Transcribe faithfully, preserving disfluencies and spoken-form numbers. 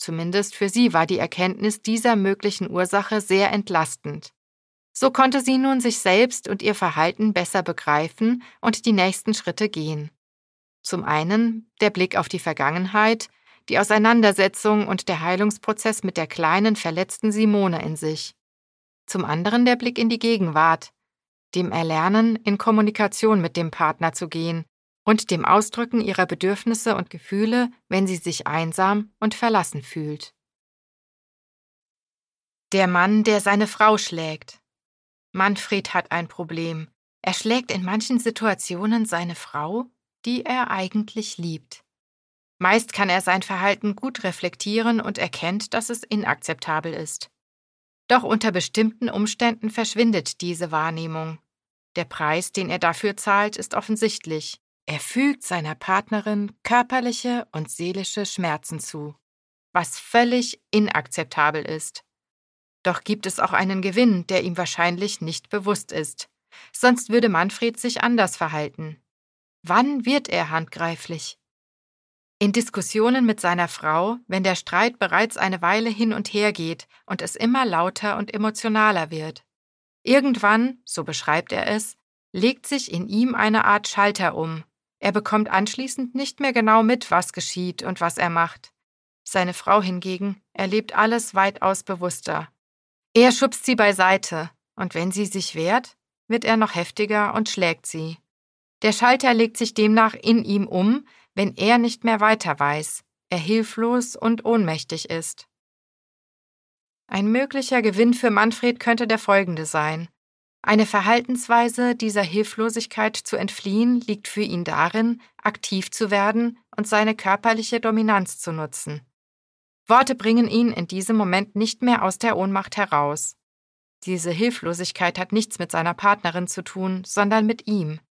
Zumindest für sie war die Erkenntnis dieser möglichen Ursache sehr entlastend. So konnte sie nun sich selbst und ihr Verhalten besser begreifen und die nächsten Schritte gehen. Zum einen der Blick auf die Vergangenheit, die Auseinandersetzung und der Heilungsprozess mit der kleinen, verletzten Simone in sich. Zum anderen der Blick in die Gegenwart, dem Erlernen, in Kommunikation mit dem Partner zu gehen und dem Ausdrücken ihrer Bedürfnisse und Gefühle, wenn sie sich einsam und verlassen fühlt. Der Mann, der seine Frau schlägt. Manfred hat ein Problem. Er schlägt in manchen Situationen seine Frau, die er eigentlich liebt. Meist kann er sein Verhalten gut reflektieren und erkennt, dass es inakzeptabel ist. Doch unter bestimmten Umständen verschwindet diese Wahrnehmung. Der Preis, den er dafür zahlt, ist offensichtlich. Er fügt seiner Partnerin körperliche und seelische Schmerzen zu, was völlig inakzeptabel ist. Doch gibt es auch einen Gewinn, der ihm wahrscheinlich nicht bewusst ist. Sonst würde Manfred sich anders verhalten. Wann wird er handgreiflich? In Diskussionen mit seiner Frau, wenn der Streit bereits eine Weile hin und her geht und es immer lauter und emotionaler wird. Irgendwann, so beschreibt er es, legt sich in ihm eine Art Schalter um. Er bekommt anschließend nicht mehr genau mit, was geschieht und was er macht. Seine Frau hingegen erlebt alles weitaus bewusster. Er schubst sie beiseite, und wenn sie sich wehrt, wird er noch heftiger und schlägt sie. Der Schalter legt sich demnach in ihm um, wenn er nicht mehr weiter weiß, er hilflos und ohnmächtig ist. Ein möglicher Gewinn für Manfred könnte der folgende sein. Eine Verhaltensweise, dieser Hilflosigkeit zu entfliehen, liegt für ihn darin, aktiv zu werden und seine körperliche Dominanz zu nutzen. Worte bringen ihn in diesem Moment nicht mehr aus der Ohnmacht heraus. Diese Hilflosigkeit hat nichts mit seiner Partnerin zu tun, sondern mit ihm.